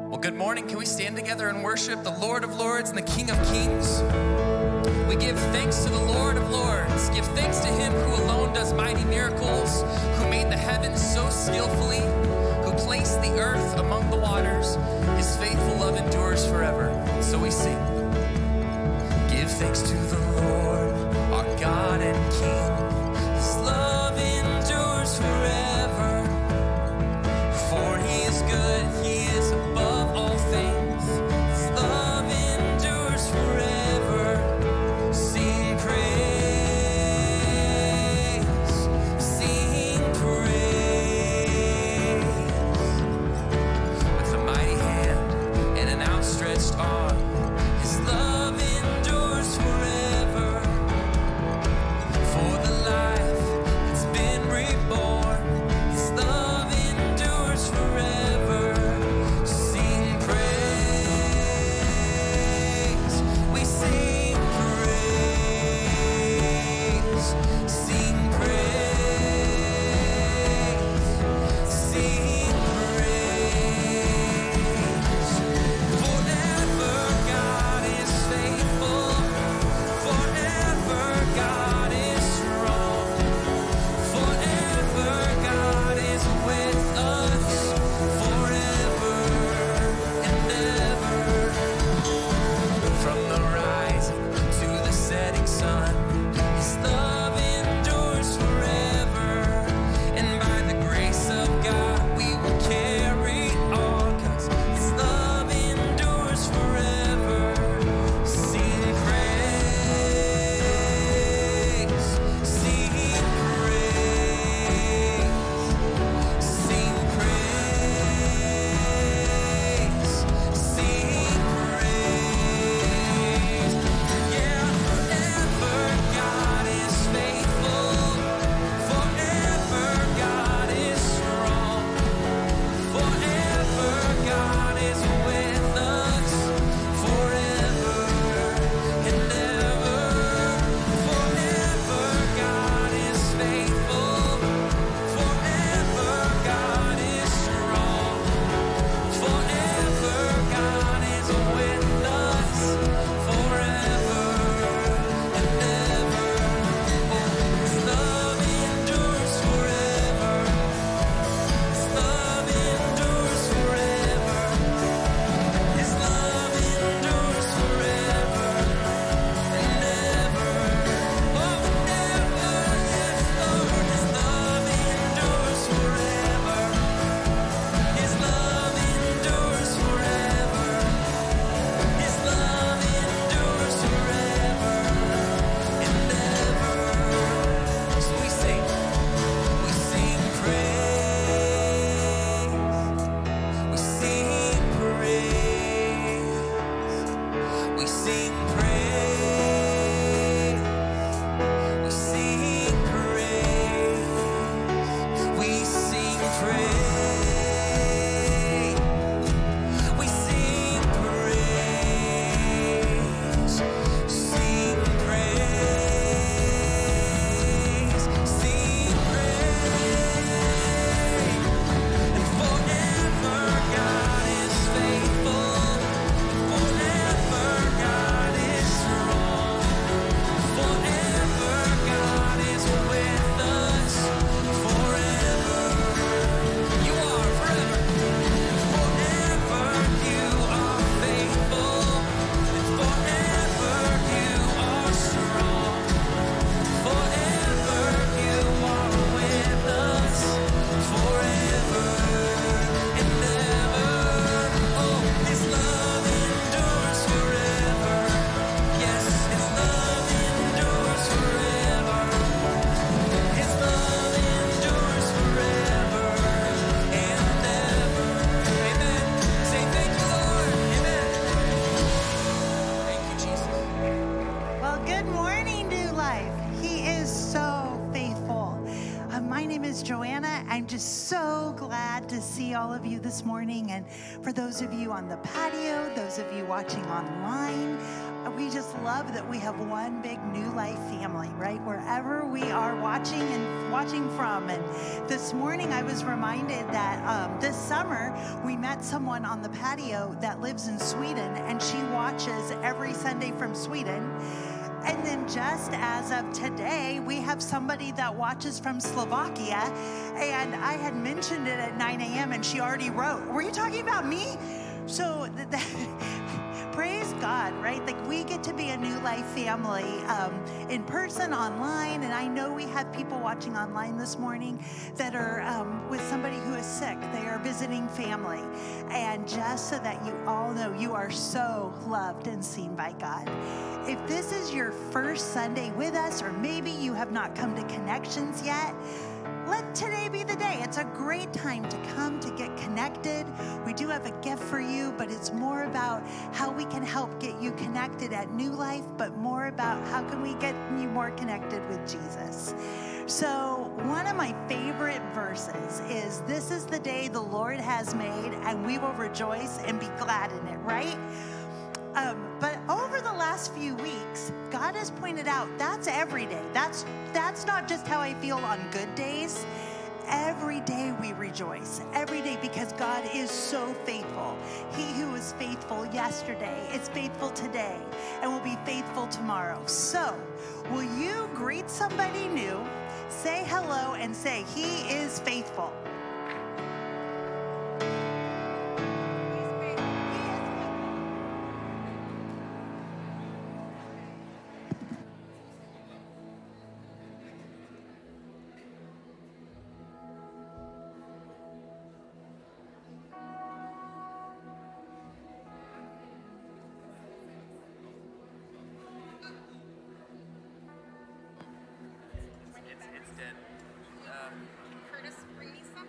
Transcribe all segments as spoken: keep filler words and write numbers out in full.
Well, good morning. Can we stand together and worship the Lord of Lords and the King of Kings? We give thanks to the Lord of Lords. Give thanks to him who alone does mighty miracles, who made the heavens so skillfully, who placed the earth among the waters. His faithful love endures forever. So we sing. Give thanks to the Lord, our God and King. His love endures forever. For he is good, he is above all things. His love endures forever. Sing praise, sing praise. see all of you this morning. And for those of you on the patio, those of you watching online, we just love that we have one big New Life family, right? Wherever we are watching and watching from. And this morning I was reminded that um, this summer we met someone on the patio that lives in Sweden, and she watches every Sunday from Sweden. And then just as of today, we have somebody that watches from Slovakia. And I had mentioned it at nine a.m. and she already wrote, were you talking about me? So th- th- praise God, right? Like we get to be a New Life family um, in person, online. And I know we have people watching online this morning that are um, with somebody who is sick. They are visiting family. And just so that you all know, you are so loved and seen by God. If this is your first Sunday with us, or maybe you have not come to Connections yet, let today be the day. It's a great time to come to get connected. We do have a gift for you, but it's more about how we can help get you connected at New Life, but more about how can we get you more connected with Jesus. So one of my favorite verses is, this is the day the Lord has made, and we will rejoice and be glad in it, right? Um, but over the last few weeks, God has pointed out that's every day. That's that's not just how I feel on good days. Every day we rejoice. Every day, because God is so faithful. He who was faithful yesterday is faithful today and will be faithful tomorrow. So, will you greet somebody new, say hello, and say, He is faithful. It's, it's dead. Uh, Curtis, bring me some.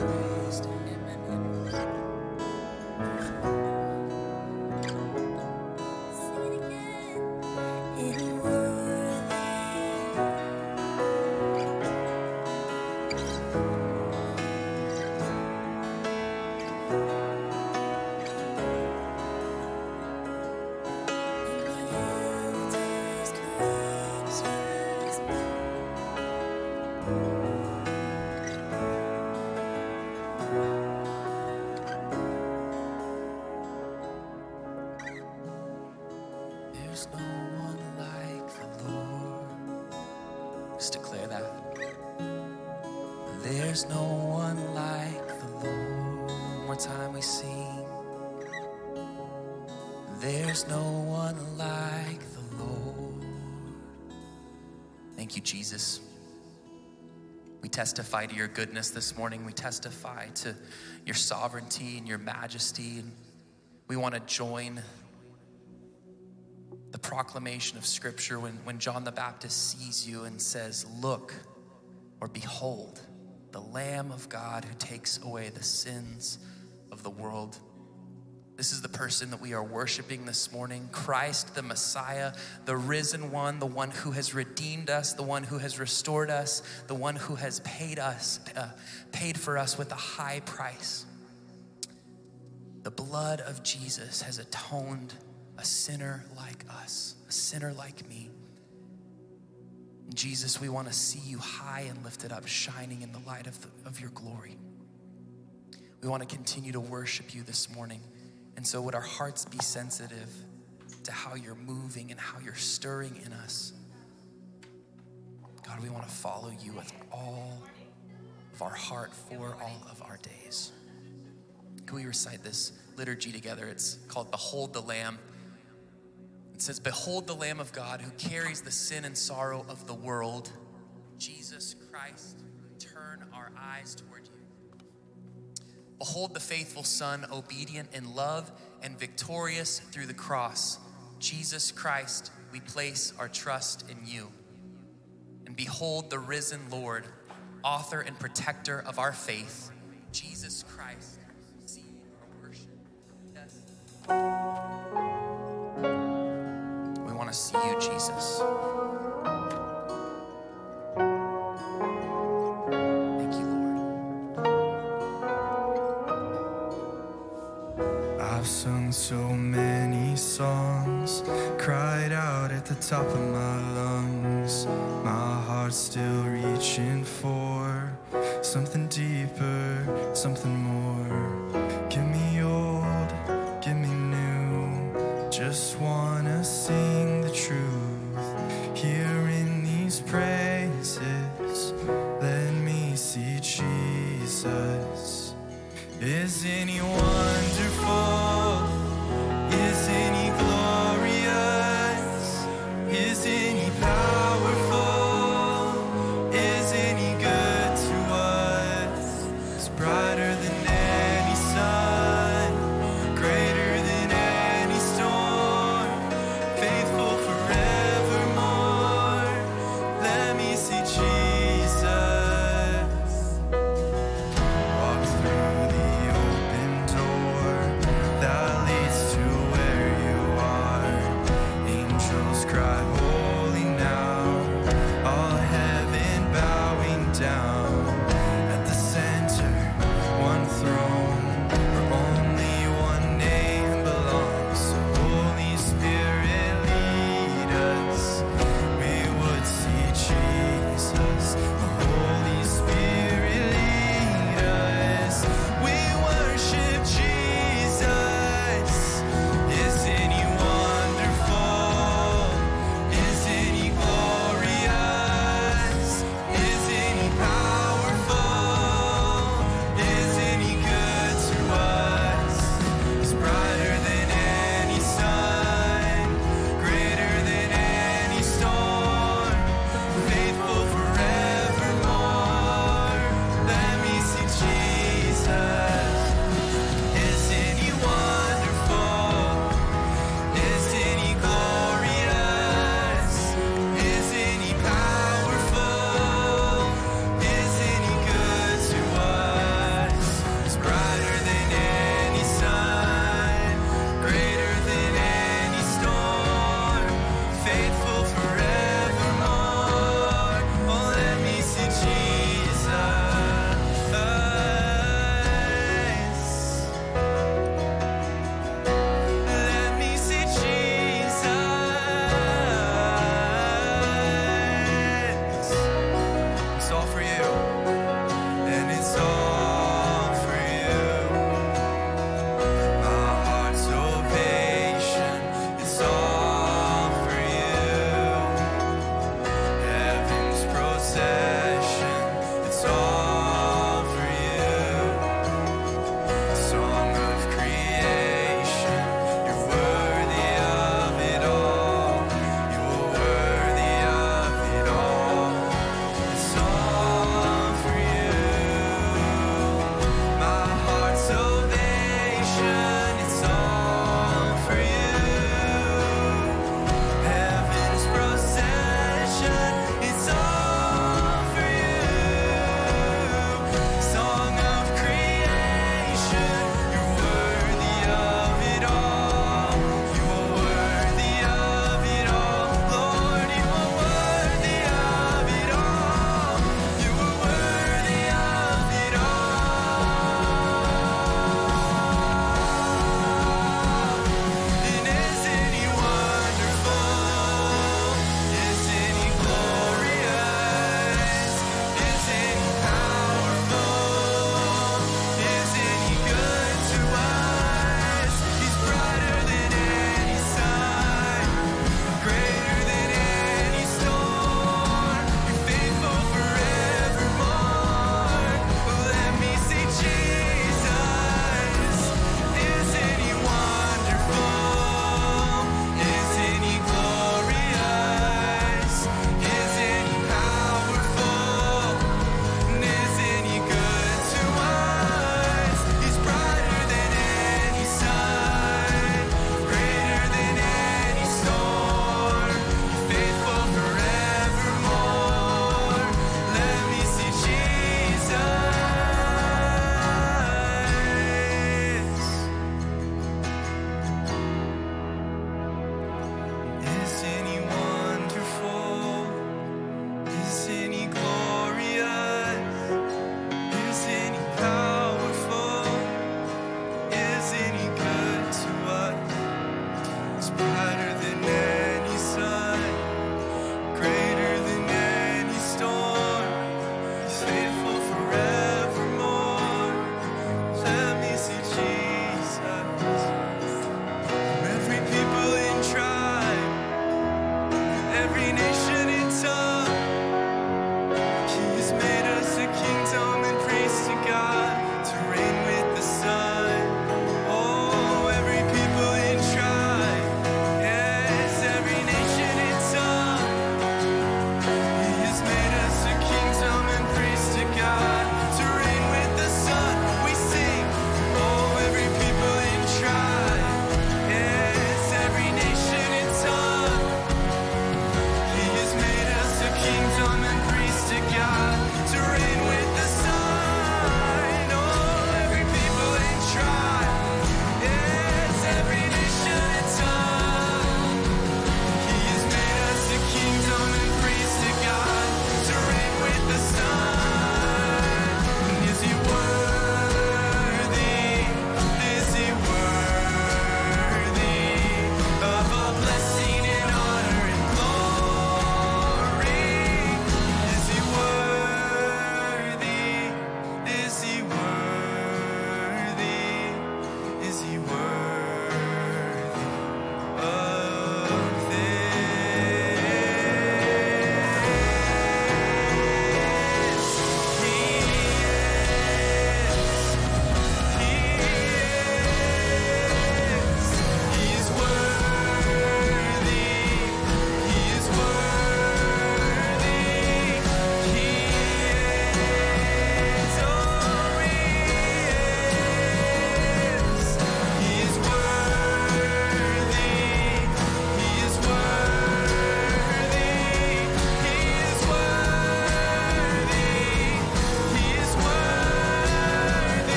praised. Amen. Sing it again. In worthy. There's no one like the Lord. Just declare that. There's no one like the Lord. One more time we sing. There's no one like the Lord. Thank you, Jesus. We testify to your goodness this morning. We testify to your sovereignty and your majesty. And we want to join the proclamation of Scripture when, when John the Baptist sees you and says, look, or behold, the Lamb of God who takes away the sins of the world. This is the person that we are worshiping this morning, Christ the Messiah, the risen one, the one who has redeemed us, the one who has restored us, the one who has paid us, uh, paid for us with a high price. The blood of Jesus has atoned a sinner like us, a sinner like me. Jesus, we want to see you high and lifted up, shining in the light of, the, of your glory. We want to continue to worship you this morning. And so would our hearts be sensitive to how you're moving and how you're stirring in us. God, we want to follow you with all of our heart for all of our days. Can we recite this liturgy together? It's called Behold the Lamb. It says, behold the Lamb of God who carries the sin and sorrow of the world. Jesus Christ, turn our eyes toward you. Behold the faithful Son, obedient in love and victorious through the cross. Jesus Christ, we place our trust in you. And behold the risen Lord, author and protector of our faith. Jesus Christ, receive our worship. Yes. We want to see you, Jesus. Thank you, Lord. I've sung so many songs, cried out at the top of my lungs. My heart's still reaching for something deeper, something more. Give me old, give me new, just wanna sing the truth. Here in these praises, let me see Jesus. Isn't he wonderful? Isn't he glorious? Isn't he powerful? Isn't he good to us? It's brighter than any sun, greater than any storm, faithful forevermore. Let me see Jesus. Walk through the open door,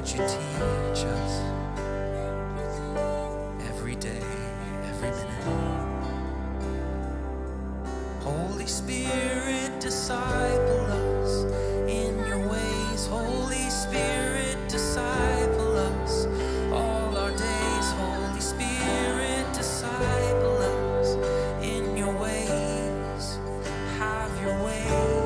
you teach us every day, every minute. Holy Spirit, disciple us in your ways. Holy Spirit, disciple us all our days. Holy Spirit, disciple us in your ways. Have your way.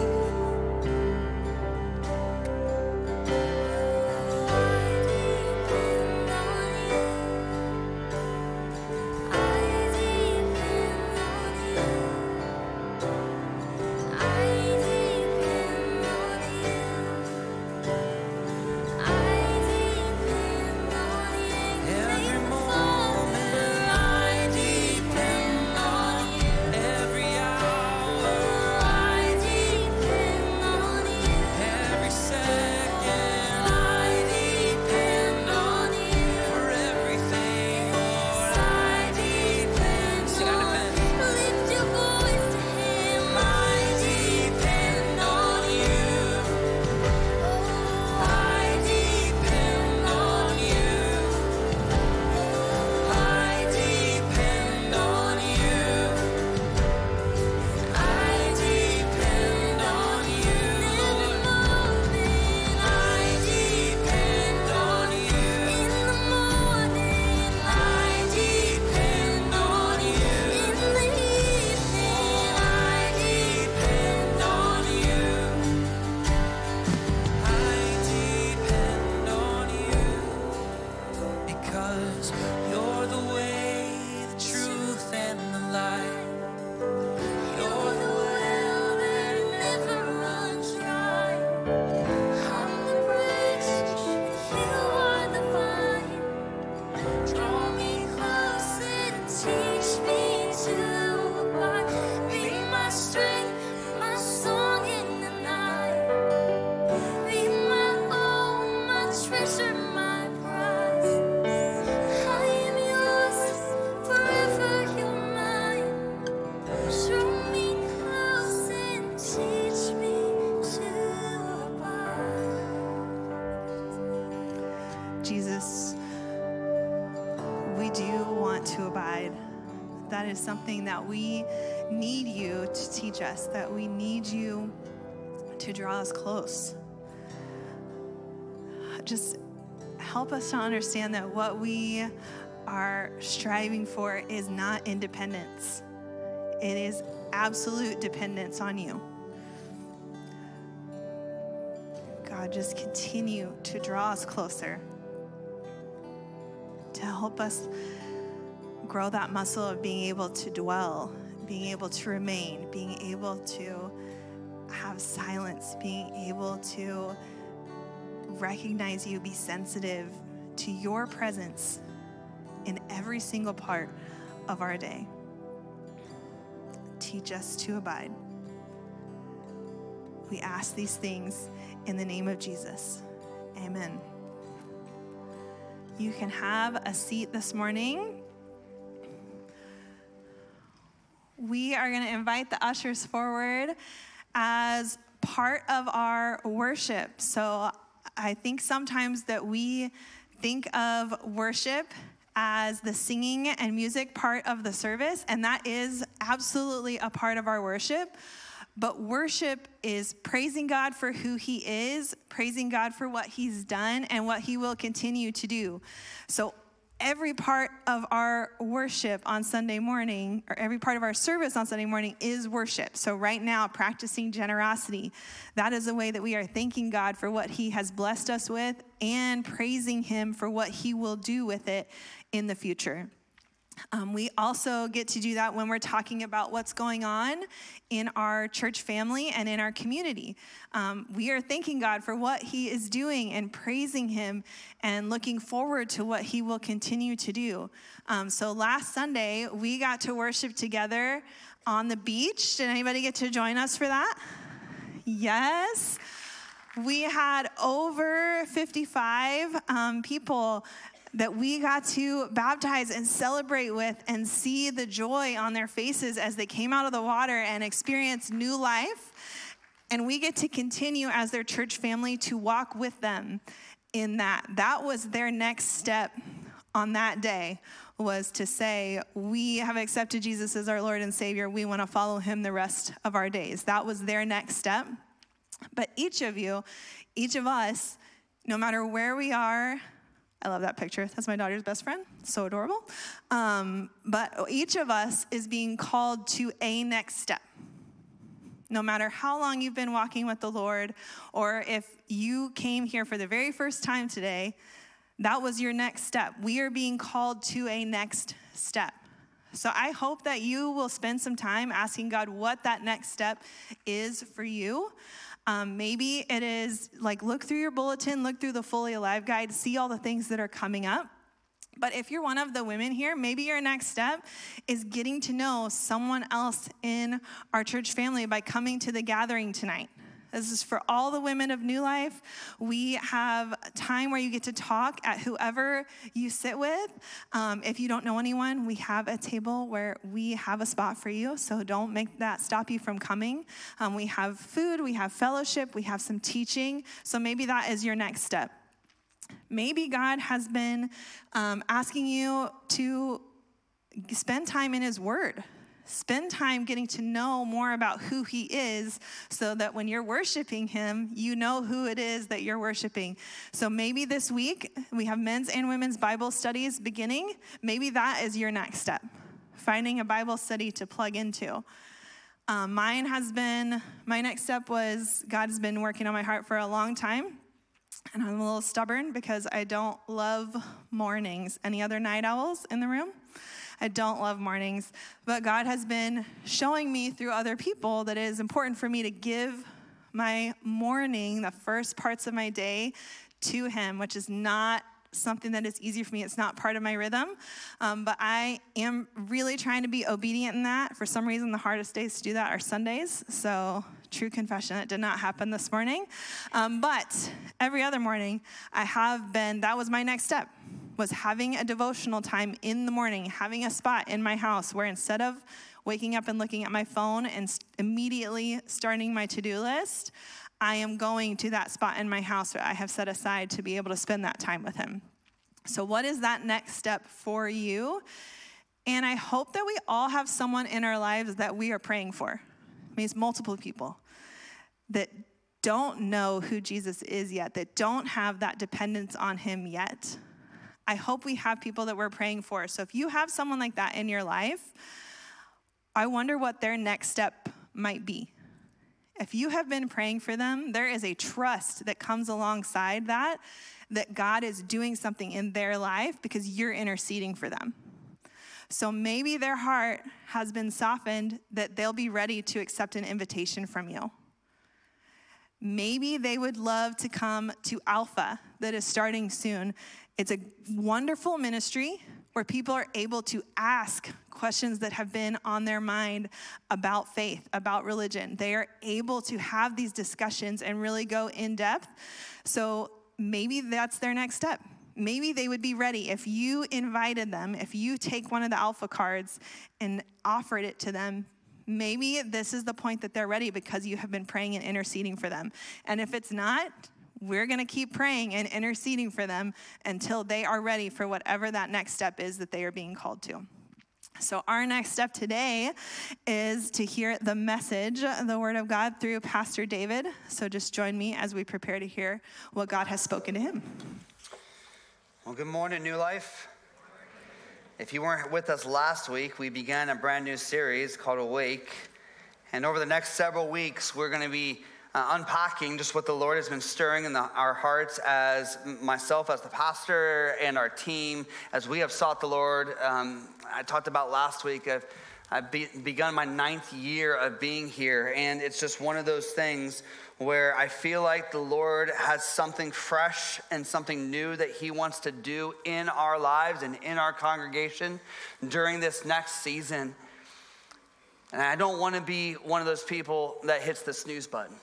Jesus, we do want to abide. That is something that we need you to teach us, that we need you to draw us close. Just help us to understand that what we are striving for is not independence. It is absolute dependence on you. God, just continue to draw us closer, to help us grow that muscle of being able to dwell, being able to remain, being able to have silence, being able to recognize you, be sensitive to your presence in every single part of our day. Teach us to abide. We ask these things in the name of Jesus. Amen. You can have a seat this morning. We are going to invite the ushers forward as part of our worship. So I think sometimes that we think of worship as the singing and music part of the service, and that is absolutely a part of our worship. But worship is praising God for who he is, praising God for what he's done and what he will continue to do. So every part of our worship on Sunday morning, or every part of our service on Sunday morning, is worship. So right now, practicing generosity, that is a way that we are thanking God for what he has blessed us with and praising him for what he will do with it in the future. Um, we also get to do that when we're talking about what's going on in our church family and in our community. Um, we are thanking God for what he is doing and praising him and looking forward to what he will continue to do. Um, so last Sunday, we got to worship together on the beach. Did anybody get to join us for that? Yes. We had over fifty-five um, people that we got to baptize and celebrate with and see the joy on their faces as they came out of the water and experienced new life. And we get to continue as their church family to walk with them in that. That was their next step on that day, was to say, we have accepted Jesus as our Lord and Savior. We want to follow him the rest of our days. That was their next step. But each of you, each of us, no matter where we are, I love that picture. That's my daughter's best friend. So adorable. Um, but each of us is being called to a next step. No matter how long you've been walking with the Lord, or if you came here for the very first time today, that was your next step. We are being called to a next step. So I hope that you will spend some time asking God what that next step is for you. Um, maybe it is like, look through your bulletin, look through the Fully Alive guide, see all the things that are coming up. But if you're one of the women here, maybe your next step is getting to know someone else in our church family by coming to the gathering tonight. This is for all the women of New Life. We have time where you get to talk at whoever you sit with. Um, if you don't know anyone, we have a table where we have a spot for you, so don't make that stop you from coming. Um, we have food, we have fellowship, we have some teaching, so maybe that is your next step. Maybe God has been um, asking you to spend time in his word. Spend time getting to know more about who he is, so that when you're worshiping him, you know who it is that you're worshiping. So maybe this week we have men's and women's Bible studies beginning. Maybe that is your next step, finding a Bible study to plug into. Um, mine has been, my next step was, God has been working on my heart for a long time. And I'm a little stubborn because I don't love mornings. Any other night owls in the room? I don't love mornings, but God has been showing me through other people that it is important for me to give my morning, the first parts of my day, to him, which is not something that is easy for me. It's not part of my rhythm, um, but I am really trying to be obedient in that. For some reason, the hardest days to do that are Sundays, so true confession, it did not happen this morning. Um, but every other morning, I have been, that was my next step, was having a devotional time in the morning, having a spot in my house where instead of waking up and looking at my phone and st- immediately starting my to-do list, I am going to that spot in my house that I have set aside to be able to spend that time with him. So what is that next step for you? And I hope that we all have someone in our lives that we are praying for. It means multiple people that don't know who Jesus is yet, that don't have that dependence on him yet. I hope we have people that we're praying for. So if you have someone like that in your life, I wonder what their next step might be. If you have been praying for them, there is a trust that comes alongside that, that God is doing something in their life because you're interceding for them. So maybe their heart has been softened that they'll be ready to accept an invitation from you. Maybe they would love to come to Alpha that is starting soon. It's a wonderful ministry where people are able to ask questions that have been on their mind about faith, about religion. They are able to have these discussions and really go in depth. So maybe that's their next step. Maybe they would be ready if you invited them, if you take one of the Alpha cards and offered it to them. Maybe this is the point that they're ready because you have been praying and interceding for them. And if it's not, we're going to keep praying and interceding for them until they are ready for whatever that next step is that they are being called to. So our next step today is to hear the message, the word of God, through Pastor David. So just join me as we prepare to hear what God has spoken to him. Well, good morning, New Life. If you weren't with us last week, we began a brand new series called Awake. And over the next several weeks, we're going to be uh, unpacking just what the Lord has been stirring in the, our hearts as myself, as the pastor, and our team, as we have sought the Lord. Um, I talked about last week, I've, I've be, begun my ninth year of being here, and it's just one of those things where I feel like the Lord has something fresh and something new that he wants to do in our lives and in our congregation during this next season. And I don't want to be one of those people that hits the snooze button.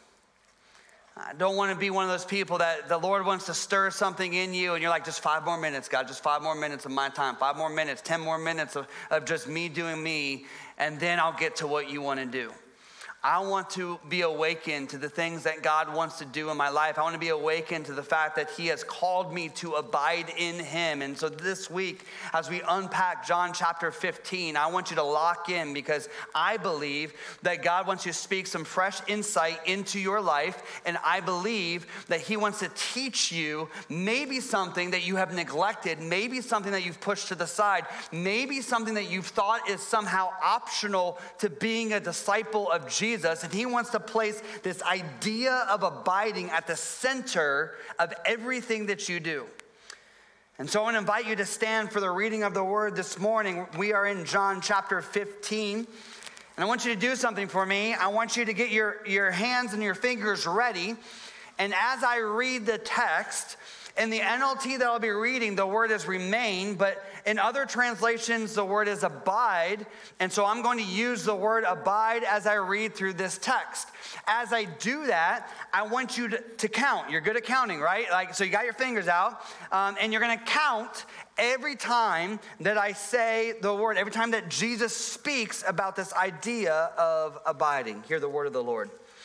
I don't want to be one of those people that the Lord wants to stir something in you and you're like, just five more minutes, God, just five more minutes of my time, five more minutes, ten more minutes of, of just me doing me, and then I'll get to what you want to do. I want to be awakened to the things that God wants to do in my life. I want to be awakened to the fact that he has called me to abide in him. And so this week, as we unpack John chapter fifteen, I want you to lock in, because I believe that God wants you to speak some fresh insight into your life. And I believe that he wants to teach you maybe something that you have neglected, maybe something that you've pushed to the side, maybe something that you've thought is somehow optional to being a disciple of Jesus. Jesus, and he wants to place this idea of abiding at the center of everything that you do. And so I want to invite you to stand for the reading of the word this morning. We are in John chapter fifteen, and I want you to do something for me. I want you to get your, your hands and your fingers ready, and as I read the text, in the N L T that I'll be reading, the word is remain, but in other translations, the word is abide. And so I'm going to use the word abide as I read through this text. As I do that, I want you to, to count. You're good at counting, right? Like, so you got your fingers out, um, and you're going to count every time that I say the word, every time that Jesus speaks about this idea of abiding. Hear the word of the Lord.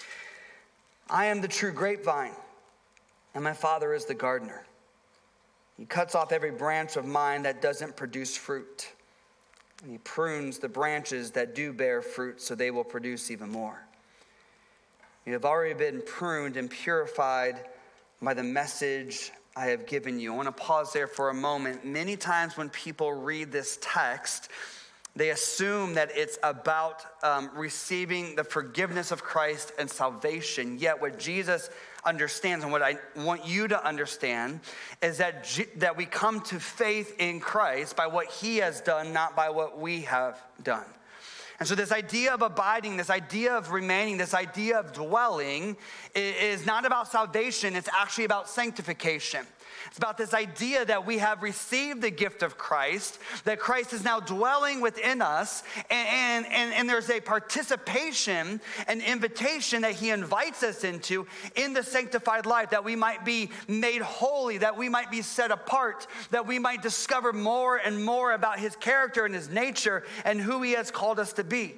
I am the true grapevine, and my Father is the gardener. He cuts off every branch of mine that doesn't produce fruit, and he prunes the branches that do bear fruit so they will produce even more. You have already been pruned and purified by the message I have given you. I want to pause there for a moment. Many times when people read this text, they assume that it's about um, receiving the forgiveness of Christ and salvation. Yet what Jesus understands, and what I want you to understand, is that G- that we come to faith in Christ by what he has done, not by what we have done. And so this idea of abiding, this idea of remaining, this idea of dwelling is not about salvation. It's actually about sanctification. It's about this idea that we have received the gift of Christ, that Christ is now dwelling within us, and, and, and there's a participation, an invitation that he invites us into in the sanctified life, that we might be made holy, that we might be set apart, that we might discover more and more about his character and his nature and who he has called us to be.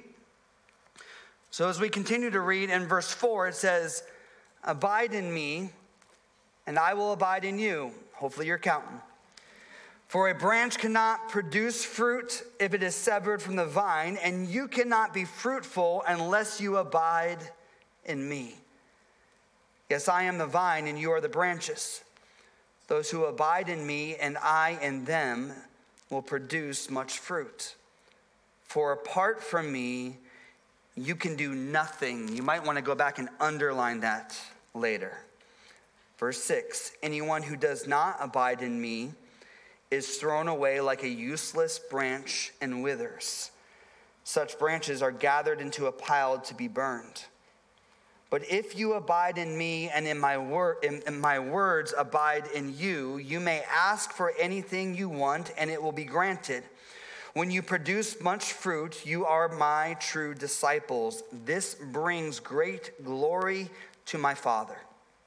So as we continue to read in verse four, it says, abide in me, and I will abide in you. Hopefully you're counting. For a branch cannot produce fruit if it is severed from the vine, and you cannot be fruitful unless you abide in me. Yes, I am the vine, and you are the branches. Those who abide in me and I in them will produce much fruit. For apart from me, you can do nothing. You might want to go back and underline that later. Verse six, anyone who does not abide in me is thrown away like a useless branch and withers. Such branches are gathered into a pile to be burned. But if you abide in me and in my word, in, in my words abide in you, you may ask for anything you want and it will be granted. When you produce much fruit, you are my true disciples. This brings great glory to my Father.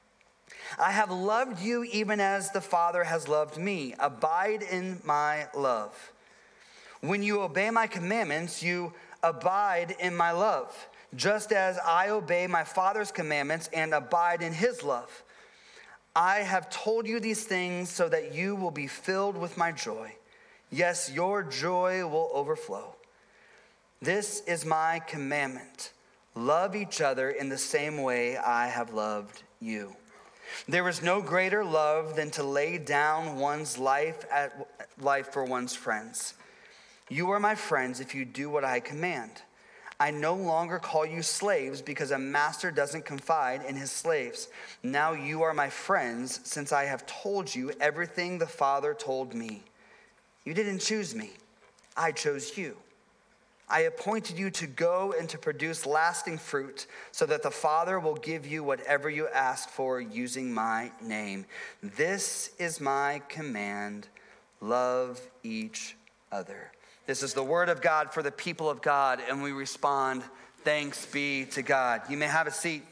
I have loved you even as the Father has loved me. Abide in my love. When you obey my commandments, you abide in my love, just as I obey my Father's commandments and abide in his love. I have told you these things so that you will be filled with my joy. Yes, your joy will overflow. This is my commandment. Love each other in the same way I have loved you. There is no greater love than to lay down one's life at life for one's friends. You are my friends if you do what I command. I no longer call you slaves because a master doesn't confide in his slaves. Now you are my friends since I have told you everything the Father told me. You didn't choose me. I chose you. I appointed you to go and to produce lasting fruit so that the Father will give you whatever you ask for using my name. This is my command. Love each other. This is the word of God for the people of God, and we respond, thanks be to God. You may have a seat.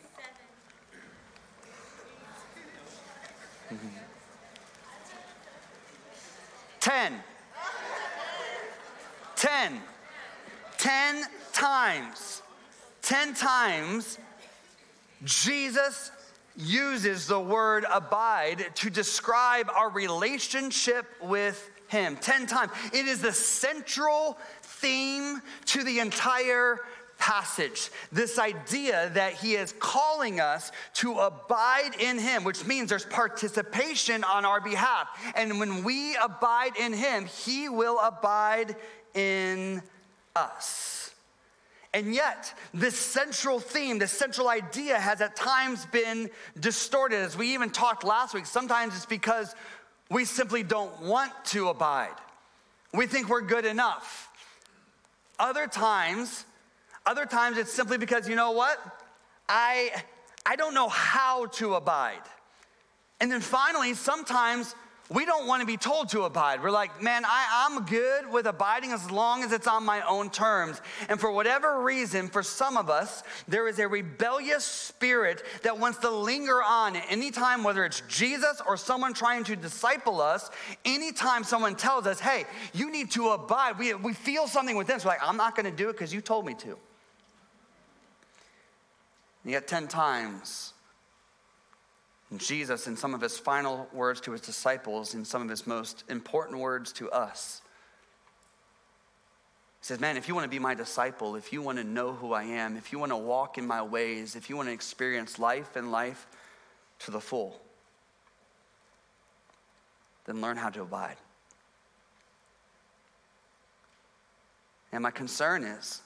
Mm-hmm. Ten. Ten. Ten times. Ten times, Jesus uses the word abide to describe our relationship with him. Ten times. It is the central theme to the entire passage. This idea that he is calling us to abide in him, which means there's participation on our behalf. And when we abide in him, he will abide in us. And yet, this central theme, this central idea has at times been distorted. As we even talked last week, sometimes it's because we simply don't want to abide. We think we're good enough. Other times, other times it's simply because, you know what? I, I don't know how to abide. And then finally, sometimes we don't want to be told to abide. We're like, man, I, I'm good with abiding as long as it's on my own terms. And for whatever reason, for some of us, there is a rebellious spirit that wants to linger on anytime, whether it's Jesus or someone trying to disciple us, anytime someone tells us, hey, you need to abide, we, we feel something with this. We're like, I'm not going to do it because you told me to. And yet ten times, Jesus, in some of his final words to his disciples, in some of his most important words to us, he says, man, if you want to be my disciple, if you want to know who I am, if you want to walk in my ways, if you want to experience life and life to the full, then learn how to abide. And my concern is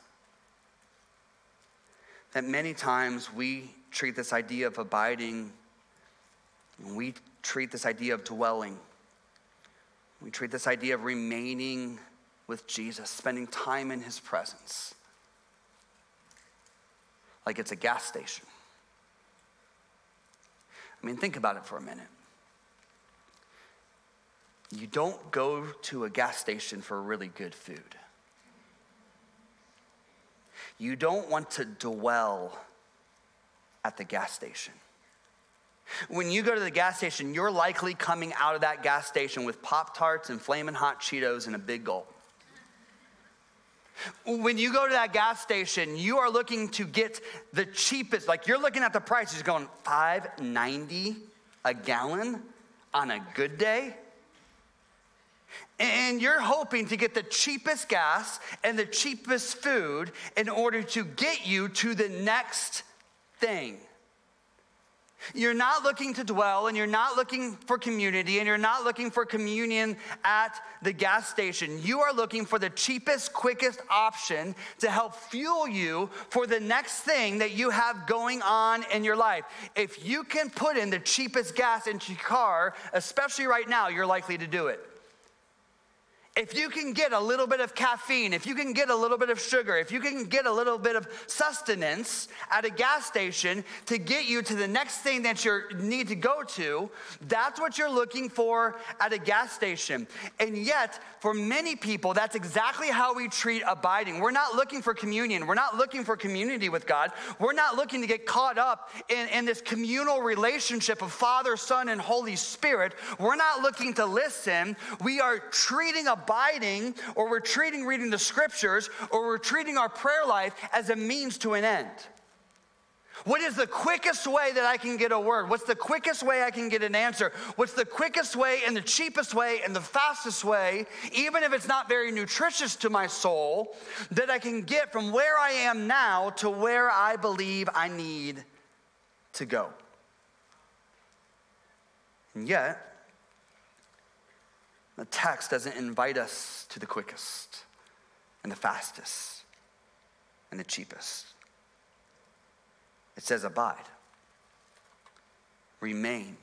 that many times we treat this idea of abiding, we treat this idea of dwelling, we treat this idea of remaining with Jesus, spending time in his presence, like it's a gas station. I mean, think about it for a minute. You don't go to a gas station for really good food. You don't want to dwell at the gas station. When you go to the gas station, you're likely coming out of that gas station with Pop-Tarts and Flamin' Hot Cheetos and a big gulp. When you go to that gas station, you are looking to get the cheapest, like you're looking at the prices going five ninety a gallon on a good day. And you're hoping to get the cheapest gas and the cheapest food in order to get you to the next thing. You're not looking to dwell, and you're not looking for community, and you're not looking for communion at the gas station. You are looking for the cheapest, quickest option to help fuel you for the next thing that you have going on in your life. If you can put in the cheapest gas into your car, especially right now, you're likely to do it. If you can get a little bit of caffeine, if you can get a little bit of sugar, if you can get a little bit of sustenance at a gas station to get you to the next thing that you need to go to, that's what you're looking for at a gas station. And yet, for many people, that's exactly how we treat abiding. We're not looking for communion. We're not looking for community with God. We're not looking to get caught up in, in this communal relationship of Father, Son, and Holy Spirit. We're not looking to listen. We are treating a abiding, or we're treating reading the scriptures, or we're treating our prayer life as a means to an end. What is the quickest way that I can get a word? What's the quickest way I can get an answer? What's the quickest way and the cheapest way and the fastest way, even if it's not very nutritious to my soul, that I can get from where I am now to where I believe I need to go? And yet, the text doesn't invite us to the quickest and the fastest and the cheapest. It says abide, remain,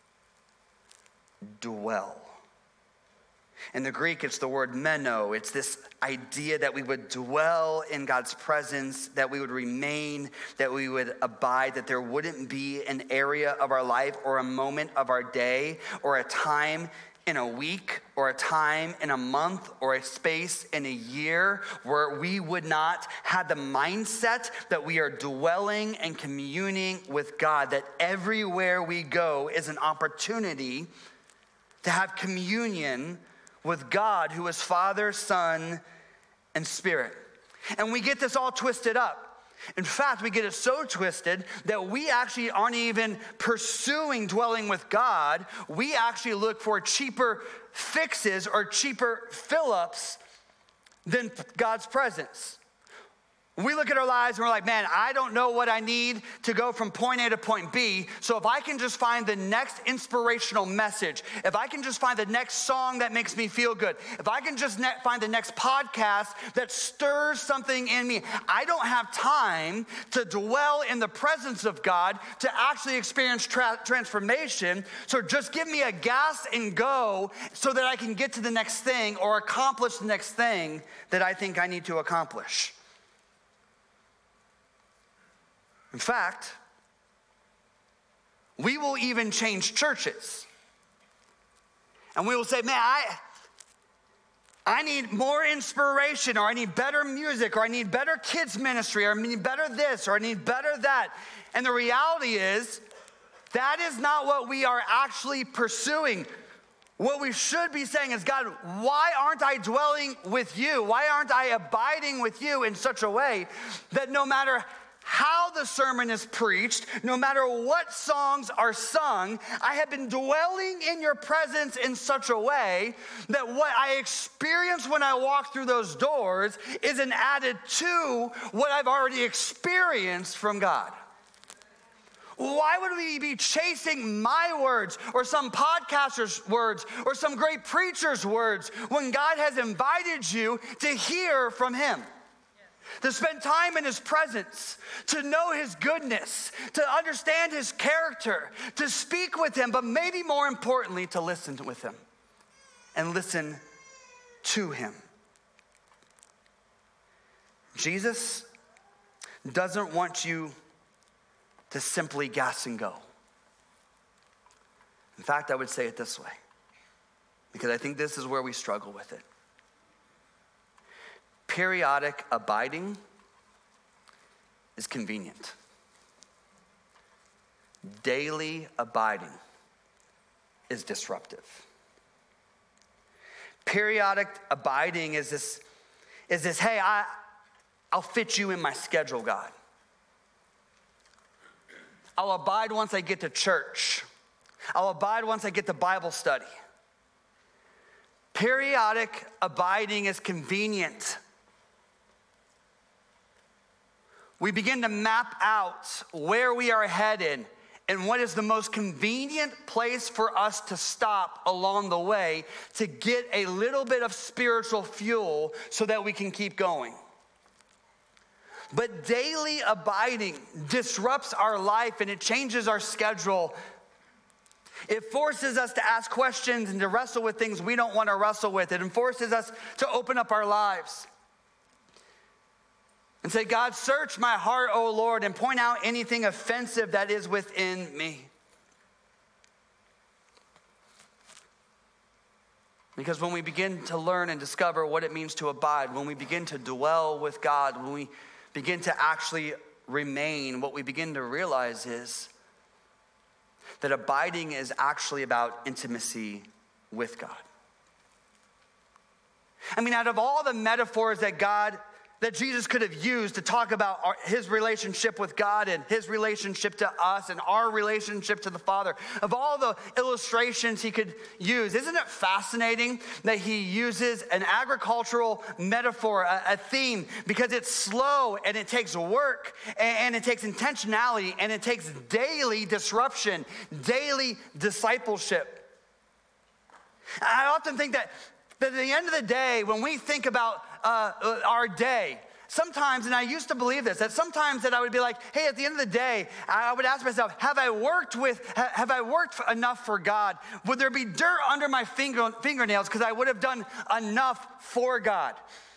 dwell. In the Greek, it's the word meno. It's this idea that we would dwell in God's presence, that we would remain, that we would abide, that there wouldn't be an area of our life or a moment of our day or a time in a week or a time in a month or a space in a year where we would not have the mindset that we are dwelling and communing with God, that everywhere we go is an opportunity to have communion with God, who is Father, Son, and Spirit. And we get this all twisted up. In fact, we get it so twisted that we actually aren't even pursuing dwelling with God. We actually look for cheaper fixes or cheaper fill-ups than God's presence. We look at our lives and we're like, man, I don't know what I need to go from point A to point B. So if I can just find the next inspirational message, if I can just find the next song that makes me feel good, if I can just ne- find the next podcast that stirs something in me, I don't have time to dwell in the presence of God to actually experience tra- transformation. So just give me a gas and go so that I can get to the next thing or accomplish the next thing that I think I need to accomplish. In fact, we will even change churches. And we will say, man, I, I need more inspiration, or I need better music, or I need better kids ministry, or I need better this, or I need better that. And the reality is, that is not what we are actually pursuing. What we should be saying is, God, why aren't I dwelling with you? Why aren't I abiding with you in such a way that no matter how the sermon is preached, no matter what songs are sung, I have been dwelling in your presence in such a way that what I experience when I walk through those doors isn't added to what I've already experienced from God. Why would we be chasing my words or some podcaster's words or some great preacher's words when God has invited you to hear from him? To spend time in his presence, to know his goodness, to understand his character, to speak with him, but maybe more importantly, to listen with him and listen to him. Jesus doesn't want you to simply gas and go. In fact, I would say it this way, because I think this is where we struggle with it. Periodic abiding is convenient. Daily abiding is disruptive. Periodic abiding is this, is this, hey, I, I'll fit you in my schedule, God. I'll abide once I get to church. I'll abide once I get to Bible study. Periodic abiding is convenient. We begin to map out where we are headed and what is the most convenient place for us to stop along the way to get a little bit of spiritual fuel so that we can keep going. But daily abiding disrupts our life and it changes our schedule. It forces us to ask questions and to wrestle with things we don't want to wrestle with. It forces us to open up our lives and say, God, search my heart, O Lord, and point out anything offensive that is within me. Because when we begin to learn and discover what it means to abide, when we begin to dwell with God, when we begin to actually remain, what we begin to realize is that abiding is actually about intimacy with God. I mean, out of all the metaphors that God that Jesus could have used to talk about our, his relationship with God and his relationship to us and our relationship to the Father. Of all the illustrations he could use, isn't it fascinating that he uses an agricultural metaphor, a, a theme, because it's slow and it takes work and, and it takes intentionality and it takes daily disruption, daily discipleship. I often think that, that at the end of the day, when we think about Uh, our day. Sometimes, and I used to believe this, that sometimes that I would be like, hey, at the end of the day, I would ask myself, have I worked with, have I worked enough for God? Would there be dirt under my finger, fingernails because I would have done enough for God?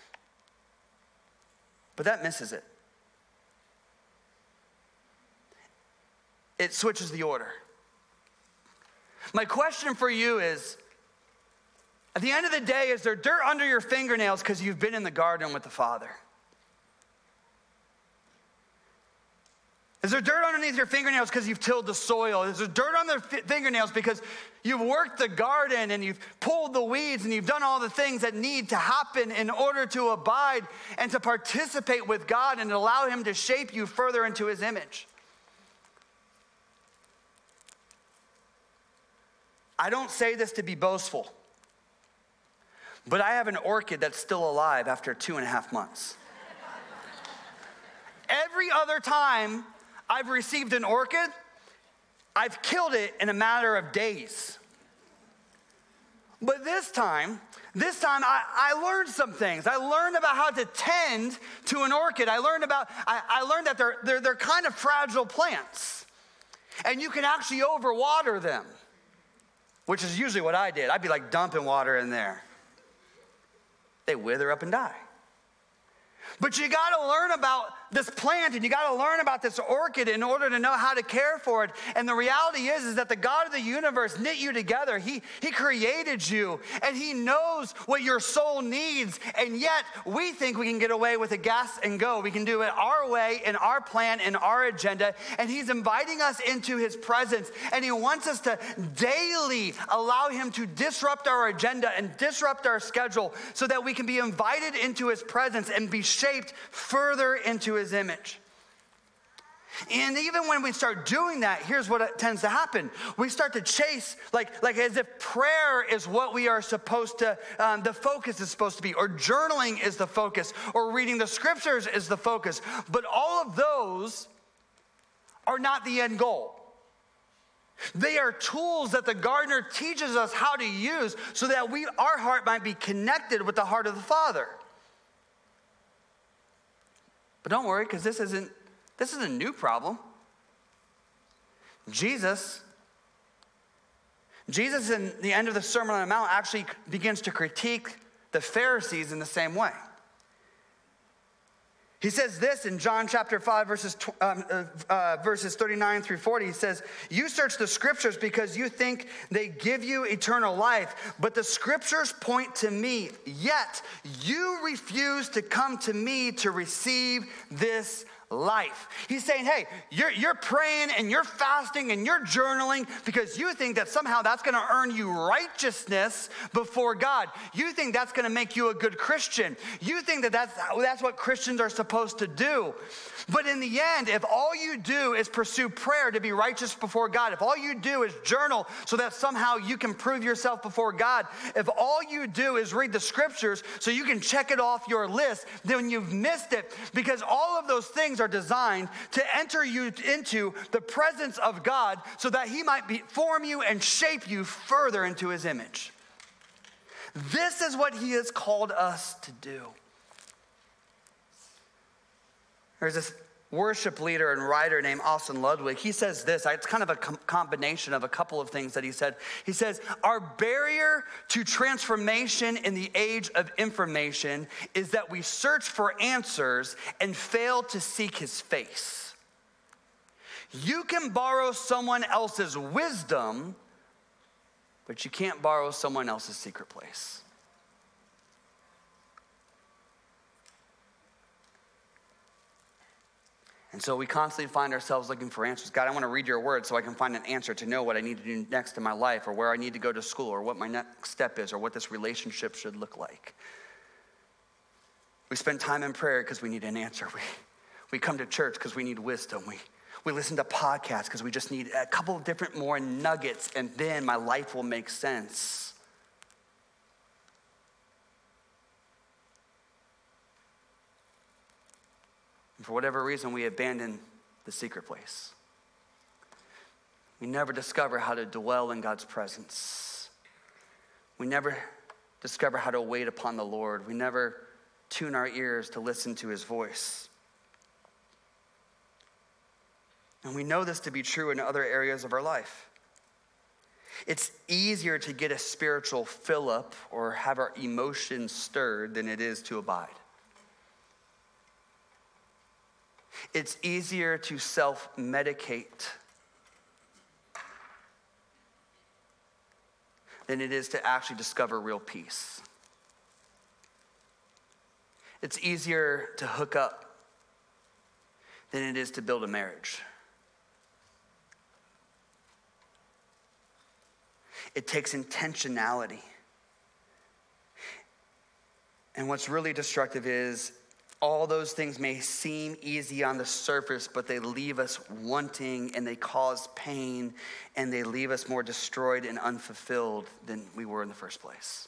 But that misses it. It switches the order. My question for you is, at the end of the day, is there dirt under your fingernails because you've been in the garden with the Father? Is there dirt underneath your fingernails because you've tilled the soil? Is there dirt on the fi- fingernails because you've worked the garden and you've pulled the weeds and you've done all the things that need to happen in order to abide and to participate with God and allow him to shape you further into his image? I don't say this to be boastful, but I have an orchid that's still alive after two and a half months. Every other time I've received an orchid, I've killed it in a matter of days. But this time, this time I, I learned some things. I learned about how to tend to an orchid. I learned about, I, I learned that they're, they're, they're kind of fragile plants. And you can actually overwater them, which is usually what I did. I'd be like dumping water in there. They wither up and die. But you got to learn about this plant and you got to learn about this orchid in order to know how to care for it. And the reality is, is that the God of the universe knit you together. He, he created you and he knows what your soul needs. And yet we think we can get away with a gas and go. We can do it our way, in our plan, in our agenda. And he's inviting us into his presence. And he wants us to daily allow him to disrupt our agenda and disrupt our schedule so that we can be invited into his presence and be shaped further into his image. And even when we start doing that, here's what tends to happen. We start to chase, like, like as if prayer is what we are supposed to, um, the focus is supposed to be, or journaling is the focus, or reading the scriptures is the focus. But all of those are not the end goal. They are tools that the gardener teaches us how to use so that we, our heart might be connected with the heart of the Father. But don't worry, because this isn't this is a new problem. Jesus, Jesus in the end of the Sermon on the Mount actually begins to critique the Pharisees in the same way. He says this in John chapter five, verses, um, uh, uh, verses thirty-nine through forty. He says, "You search the scriptures because you think they give you eternal life, but the scriptures point to me, yet you refuse to come to me to receive this life." He's saying, hey, you're, you're praying and you're fasting and you're journaling because you think that somehow that's going to earn you righteousness before God. You think that's going to make you a good Christian. You think that that's, that's what Christians are supposed to do. But in the end, if all you do is pursue prayer to be righteous before God, if all you do is journal so that somehow you can prove yourself before God, if all you do is read the scriptures so you can check it off your list, then you've missed it, because all of those things are designed to enter you into the presence of God so that he might be, form you and shape you further into his image. This is what he has called us to do. There's this worship leader and writer named Austin Ludwig. He says this, it's kind of a com- combination of a couple of things that he said. He says, our barrier to transformation in the age of information is that we search for answers and fail to seek his face. You can borrow someone else's wisdom, but you can't borrow someone else's secret place. And so we constantly find ourselves looking for answers. God, I want to read your word so I can find an answer to know what I need to do next in my life, or where I need to go to school, or what my next step is, or what this relationship should look like. We spend time in prayer because we need an answer. We, we come to church because we need wisdom. We, we listen to podcasts because we just need a couple of different more nuggets, and then my life will make sense. For whatever reason, we abandon the secret place. We never discover how to dwell in God's presence. We never discover how to wait upon the Lord. We never tune our ears to listen to his voice. And we know this to be true in other areas of our life. It's easier to get a spiritual fill-up or have our emotions stirred than it is to abide. It's easier to self-medicate than it is to actually discover real peace. It's easier to hook up than it is to build a marriage. It takes intentionality. And what's really destructive is all those things may seem easy on the surface, but they leave us wanting, and they cause pain, and they leave us more destroyed and unfulfilled than we were in the first place.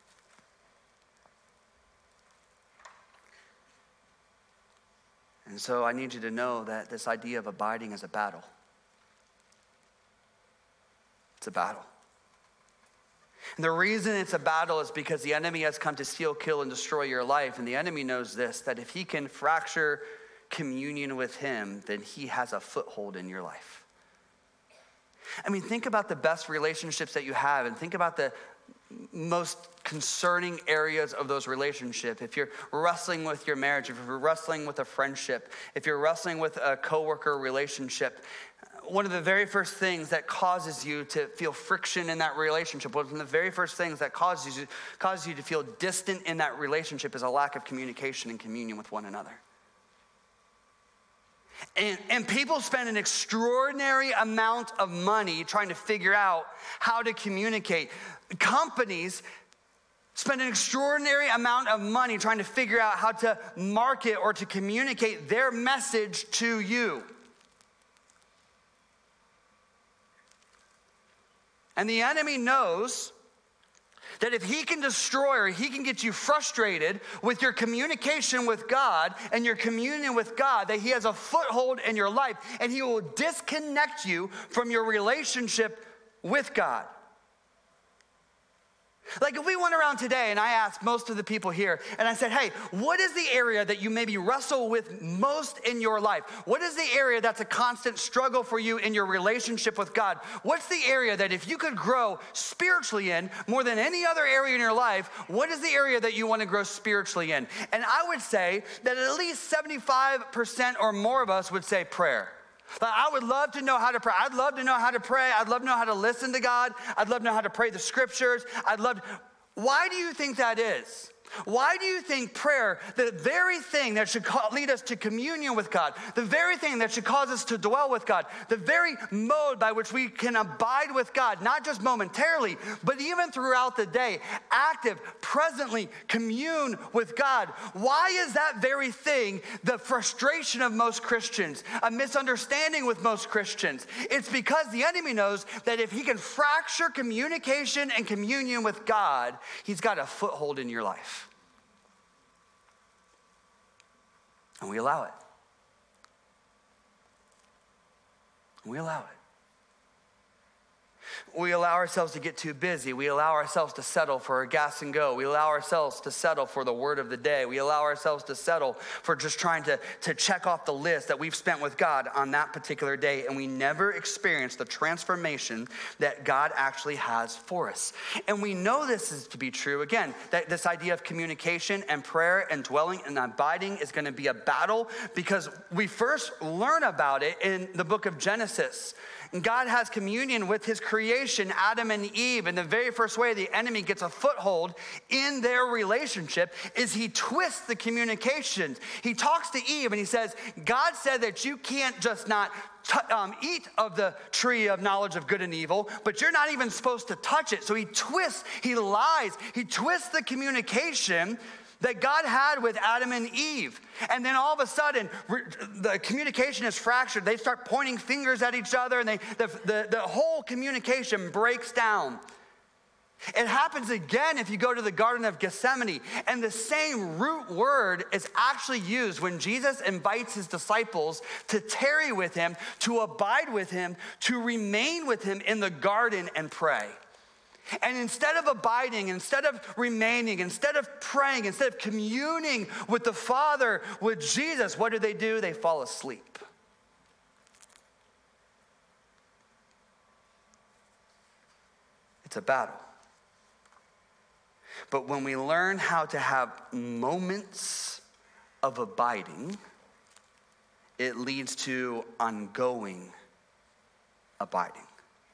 And so I need you to know that this idea of abiding is a battle. It's a battle. And the reason it's a battle is because the enemy has come to steal, kill, and destroy your life. And the enemy knows this, that if he can fracture communion with him, then he has a foothold in your life. I mean, think about the best relationships that you have, and think about the most concerning areas of those relationships. If you're wrestling with your marriage, if you're wrestling with a friendship, if you're wrestling with a coworker relationship, one of the very first things that causes you to feel friction in that relationship, one of the very first things that causes you, causes you to feel distant in that relationship is a lack of communication and communion with one another. And, and people spend an extraordinary amount of money trying to figure out how to communicate. Companies spend an extraordinary amount of money trying to figure out how to market or to communicate their message to you. And the enemy knows that if he can destroy or he can get you frustrated with your communication with God and your communion with God, that he has a foothold in your life and he will disconnect you from your relationship with God. Like if we went around today and I asked most of the people here and I said, hey, what is the area that you maybe wrestle with most in your life? What is the area that's a constant struggle for you in your relationship with God? What's the area that if you could grow spiritually in more than any other area in your life, what is the area that you want to grow spiritually in? And I would say that at least seventy-five percent or more of us would say prayer. Like, I would love to know how to pray. I'd love to know how to pray. I'd love to know how to listen to God. I'd love to know how to pray the scriptures. I'd love to. Why do you think that is? Why do you think prayer, the very thing that should lead us to communion with God, the very thing that should cause us to dwell with God, the very mode by which we can abide with God, not just momentarily, but even throughout the day, active, presently commune with God? Why is that very thing the frustration of most Christians, a misunderstanding with most Christians? It's because the enemy knows that if he can fracture communication and communion with God, he's got a foothold in your life. And we allow it. We allow it. We allow ourselves to get too busy. We allow ourselves to settle for a gas and go. We allow ourselves to settle for the word of the day. We allow ourselves to settle for just trying to, to check off the list that we've spent with God on that particular day. And we never experience the transformation that God actually has for us. And we know this is to be true. Again, that this idea of communication and prayer and dwelling and abiding is going to be a battle because we first learn about it in the book of Genesis. And God has communion with his creation, Adam and Eve. And the very first way the enemy gets a foothold in their relationship is he twists the communications. He talks to Eve and he says, God said that you can't just not t- um, eat of the tree of knowledge of good and evil, but you're not even supposed to touch it. So he twists, he lies, he twists the communication that God had with Adam and Eve. And then all of a sudden, re- the communication is fractured. They start pointing fingers at each other, and they, the, the, the whole communication breaks down. It happens again if you go to the Garden of Gethsemane, and the same root word is actually used when Jesus invites his disciples to tarry with him, to abide with him, to remain with him in the garden and pray. And instead of abiding, instead of remaining, instead of praying, instead of communing with the Father, with Jesus, what do they do? They fall asleep. It's a battle. But when we learn how to have moments of abiding, it leads to ongoing abiding.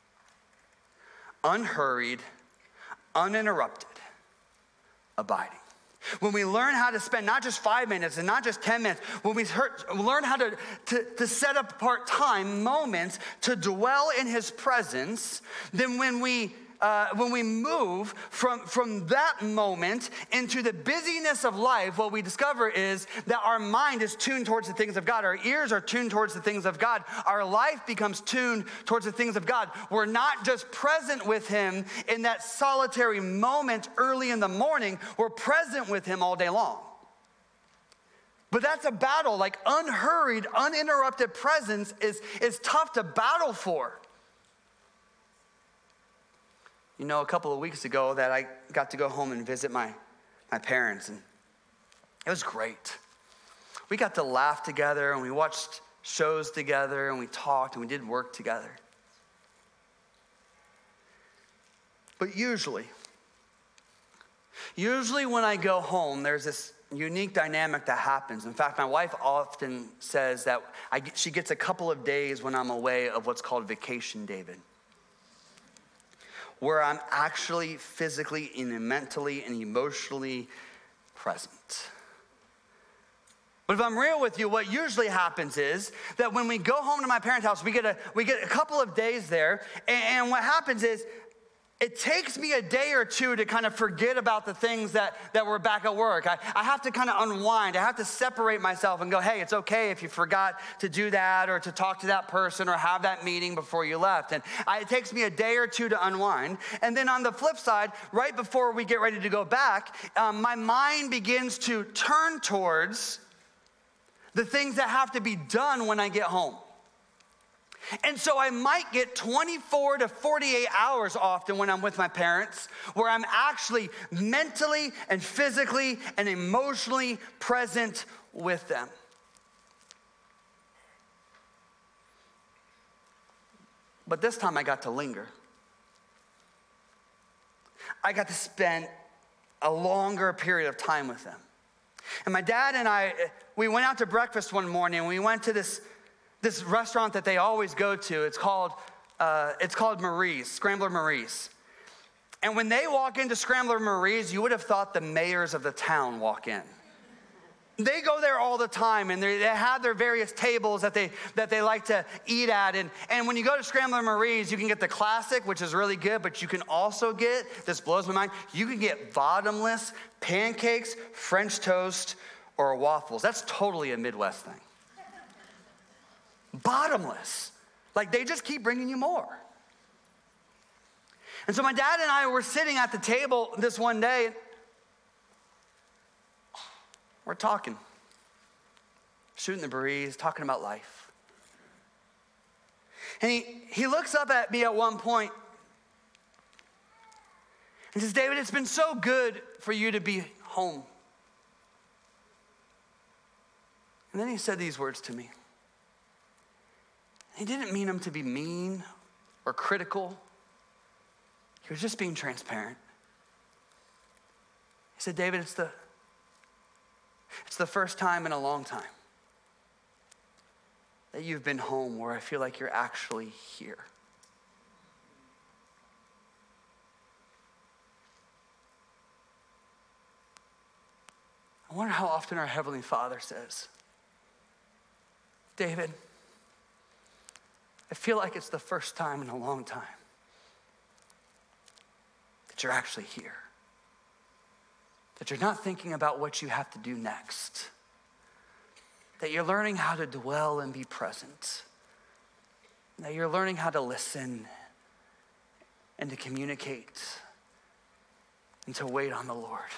Unhurried, uninterrupted abiding. When we learn how to spend not just five minutes and not just ten minutes, when we learn how to, to, to set apart time, moments to dwell in his presence, then when we uh, when we move from, from that moment into the busyness of life, what we discover is that our mind is tuned towards the things of God. Our ears are tuned towards the things of God. Our life becomes tuned towards the things of God. We're not just present with him in that solitary moment early in the morning. We're present with him all day long. But that's a battle. Like unhurried, uninterrupted presence is, is tough to battle for. You know, a couple of weeks ago that I got to go home and visit my, my parents, and it was great. We got to laugh together, and we watched shows together, and we talked, and we did work together. But usually, usually when I go home, there's this unique dynamic that happens. In fact, my wife often says that I, she gets a couple of days when I'm away of what's called vacation David, where I'm actually physically and mentally and emotionally present. But if I'm real with you, what usually happens is that when we go home to my parents' house, we get a, we get a couple of days there, and, and what happens is it takes me a day or two to kind of forget about the things that, that were back at work. I, I have to kind of unwind. I have to separate myself and go, hey, it's okay if you forgot to do that or to talk to that person or have that meeting before you left. And I, it takes me a day or two to unwind. And then on the flip side, right before we get ready to go back, um, my mind begins to turn towards the things that have to be done when I get home. And so I might get twenty-four to forty-eight hours often when I'm with my parents, where I'm actually mentally and physically and emotionally present with them. But this time I got to linger. I got to spend a longer period of time with them. And my dad and I, we went out to breakfast one morning, and we went to this This restaurant that they always go to. It's called uh, it's called Marie's, Scrambler Marie's. And when they walk into Scrambler Marie's, you would have thought the mayors of the town walk in. They go there all the time, and they have their various tables that they that they like to eat at. And, and when you go to Scrambler Marie's, you can get the classic, which is really good, but you can also get, this blows my mind, you can get bottomless pancakes, French toast, or waffles. That's totally a Midwest thing. Bottomless. Like they just keep bringing you more. And so my dad and I were sitting at the table this one day. We're talking, shooting the breeze, talking about life. And he, he looks up at me at one point and says, David, it's been so good for you to be home. And then he said these words to me. He didn't mean him to be mean or critical. He was just being transparent. He said, David, it's the, it's the first time in a long time that you've been home where I feel like you're actually here. I wonder how often our Heavenly Father says, David, I feel like it's the first time in a long time that you're actually here. That you're not thinking about what you have to do next. That you're learning how to dwell and be present. That you're learning how to listen and to communicate and to wait on the Lord.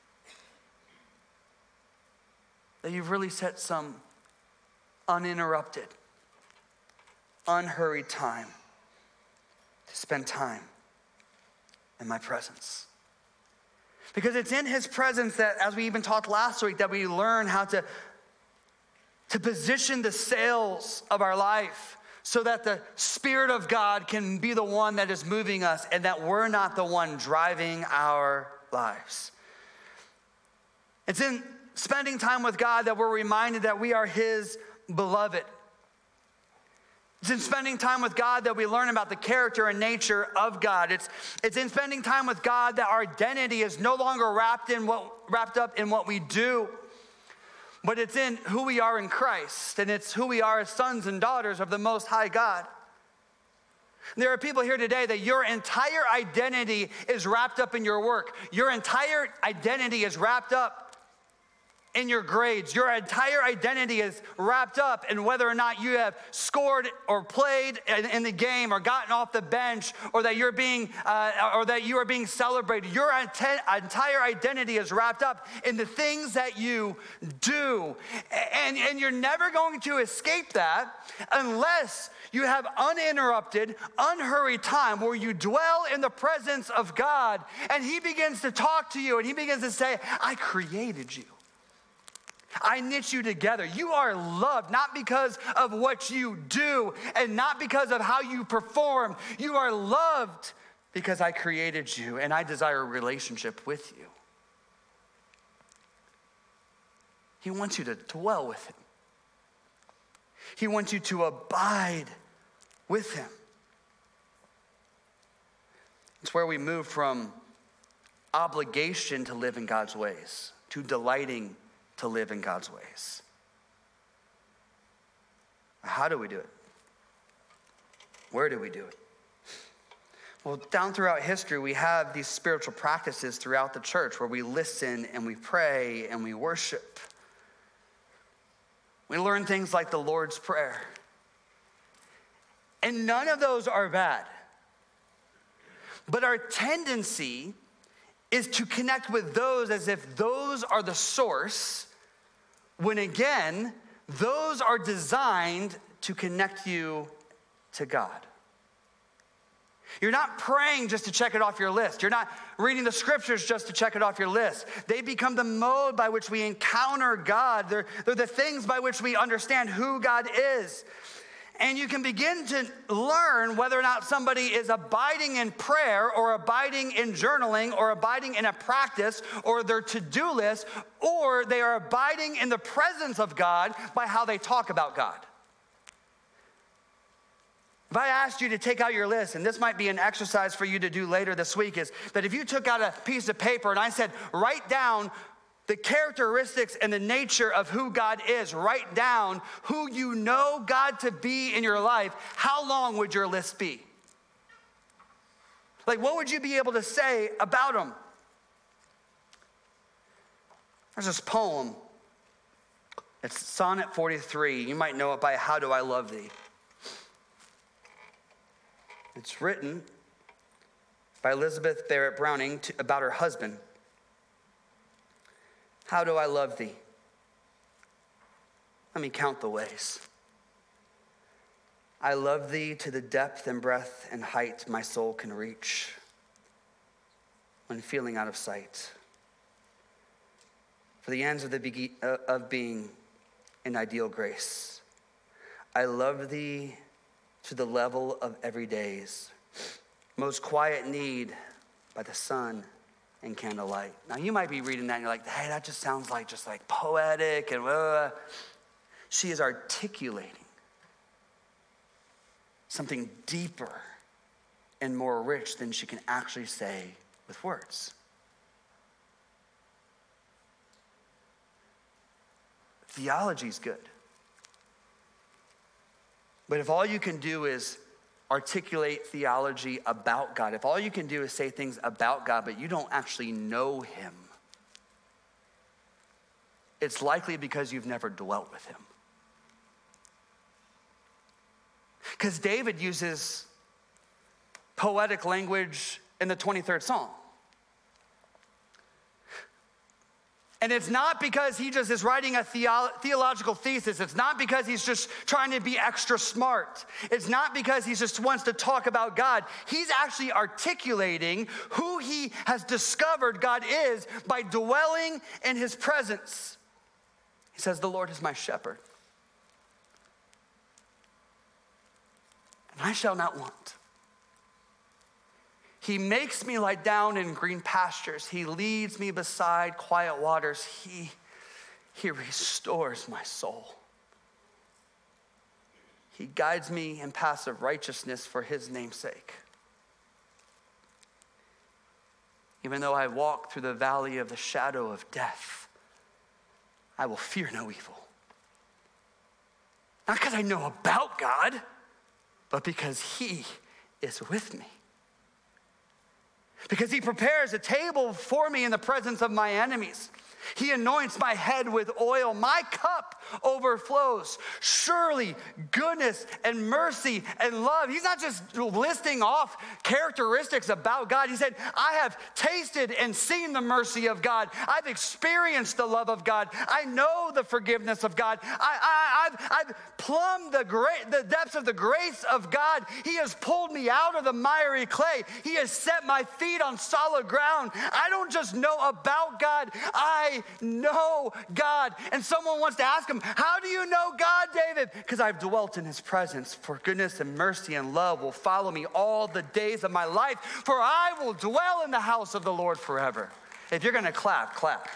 That you've really set some uninterrupted, unhurried time to spend time in my presence. Because it's in his presence that, as we even talked last week, that we learn how to, to position the sails of our life so that the Spirit of God can be the one that is moving us and that we're not the one driving our lives. It's in spending time with God that we're reminded that we are his beloved. It's in spending time with God that we learn about the character and nature of God. It's, it's in spending time with God that our identity is no longer wrapped in what wrapped up in what we do, but it's in who we are in Christ, and it's who we are as sons and daughters of the Most High God. There are people here today that your entire identity is wrapped up in your work. Your entire identity is wrapped up in your grades. Your entire identity is wrapped up in whether or not you have scored or played in, in the game or gotten off the bench or that you're being uh, or that you are being celebrated. Your enti- entire identity is wrapped up in the things that you do. And, and you're never going to escape that unless you have uninterrupted, unhurried time where you dwell in the presence of God and he begins to talk to you and he begins to say, I created you. I knit you together. You are loved, not because of what you do and not because of how you perform. You are loved because I created you and I desire a relationship with you. He wants you to dwell with him. He wants you to abide with him. It's where we move from obligation to live in God's ways to delighting to live in God's ways. How do we do it? Where do we do it? Well, down throughout history, we have these spiritual practices throughout the church where we listen and we pray and we worship. We learn things like the Lord's Prayer. And none of those are bad. But our tendency is to connect with those as if those are the source, when again, those are designed to connect you to God. You're not praying just to check it off your list. You're not reading the scriptures just to check it off your list. They become the mode by which we encounter God. They're, they're the things by which we understand who God is. And you can begin to learn whether or not somebody is abiding in prayer or abiding in journaling or abiding in a practice or their to-do list, or they are abiding in the presence of God by how they talk about God. If I asked you to take out your list, and this might be an exercise for you to do later this week, is that if you took out a piece of paper and I said, write down the characteristics and the nature of who God is, write down who you know God to be in your life, how long would your list be? Like, what would you be able to say about him? There's this poem. It's Sonnet forty-three. You might know it by How Do I Love Thee? It's written by Elizabeth Barrett Browning to, about her husband. How do I love thee? Let me count the ways. I love thee to the depth and breadth and height my soul can reach when feeling out of sight. For the ends of the be- uh, of being in ideal grace. I love thee to the level of everyday's most quiet need by the sun and candlelight. Now you might be reading that and you're like, hey, that just sounds like just like poetic and uh. She is articulating something deeper and more rich than she can actually say with words. Theology's good. But if all you can do is articulate theology about God, if all you can do is say things about God, but you don't actually know him, it's likely because you've never dwelt with him. Because David uses poetic language in the twenty-third Psalm. And it's not because he just is writing a theo- theological thesis. It's not because he's just trying to be extra smart. It's not because he just wants to talk about God. He's actually articulating who he has discovered God is by dwelling in his presence. He says, the Lord is my shepherd, and I shall not want. He makes me lie down in green pastures. He leads me beside quiet waters. He, he restores my soul. He guides me in paths of righteousness for his name's sake. Even though I walk through the valley of the shadow of death, I will fear no evil. Not because I know about God, but because he is with me. Because he prepares a table for me in the presence of my enemies. He anoints my head with oil. My cup overflows. Surely goodness and mercy and love. He's not just listing off characteristics about God. He said, I have tasted and seen the mercy of God. I've experienced the love of God. I know the forgiveness of God. I, I, I've, I've plumbed the, great, the depths of the grace of God. He has pulled me out of the miry clay. He has set my feet on solid ground. I don't just know about God. I know God. And someone wants to ask him, how do you know God, David? Because I've dwelt in his presence. For goodness and mercy and love will follow me all the days of my life, for I will dwell in the house of the Lord forever. If you're going to clap, clap.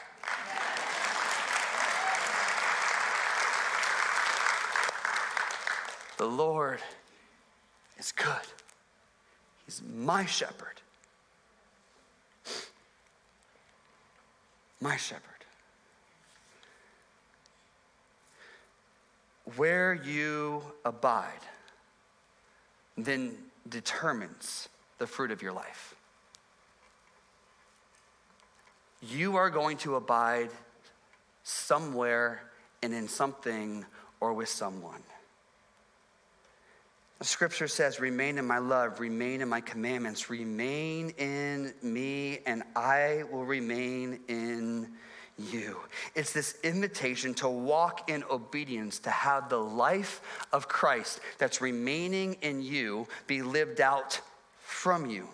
The Lord is good. He's my shepherd. My shepherd. Where you abide then determines the fruit of your life. You are going to abide somewhere and in something or with someone. The scripture says, remain in my love, remain in my commandments, remain in me, and I will remain in you. It's this invitation to walk in obedience, to have the life of Christ that's remaining in you be lived out from you.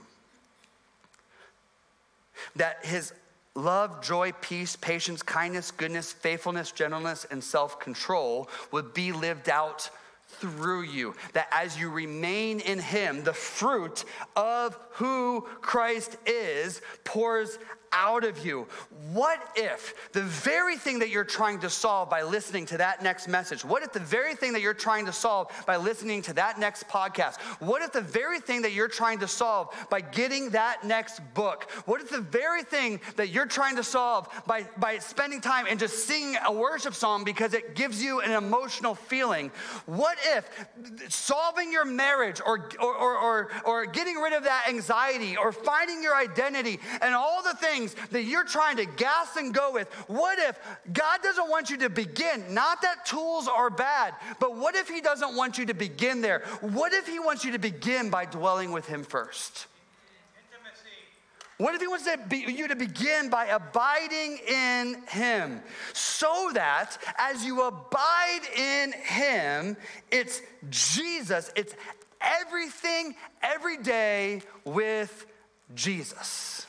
That his love, joy, peace, patience, kindness, goodness, faithfulness, gentleness, and self-control would be lived out through you. That as you remain in him, the fruit of who Christ is pours out of you. What if the very thing that you're trying to solve by listening to that next message, what if the very thing that you're trying to solve by listening to that next podcast, what if the very thing that you're trying to solve by getting that next book, what if the very thing that you're trying to solve by, by spending time and just singing a worship song because it gives you an emotional feeling, what if solving your marriage or, or, or, or, or getting rid of that anxiety or finding your identity and all the things that you're trying to gas and go with, what if God doesn't want you to begin? Not that tools are bad, but what if he doesn't want you to begin there? What if he wants you to begin by dwelling with him first? Intimacy. What if he wants to be, you to begin by abiding in him, so that as you abide in him, it's Jesus, it's everything every day with Jesus.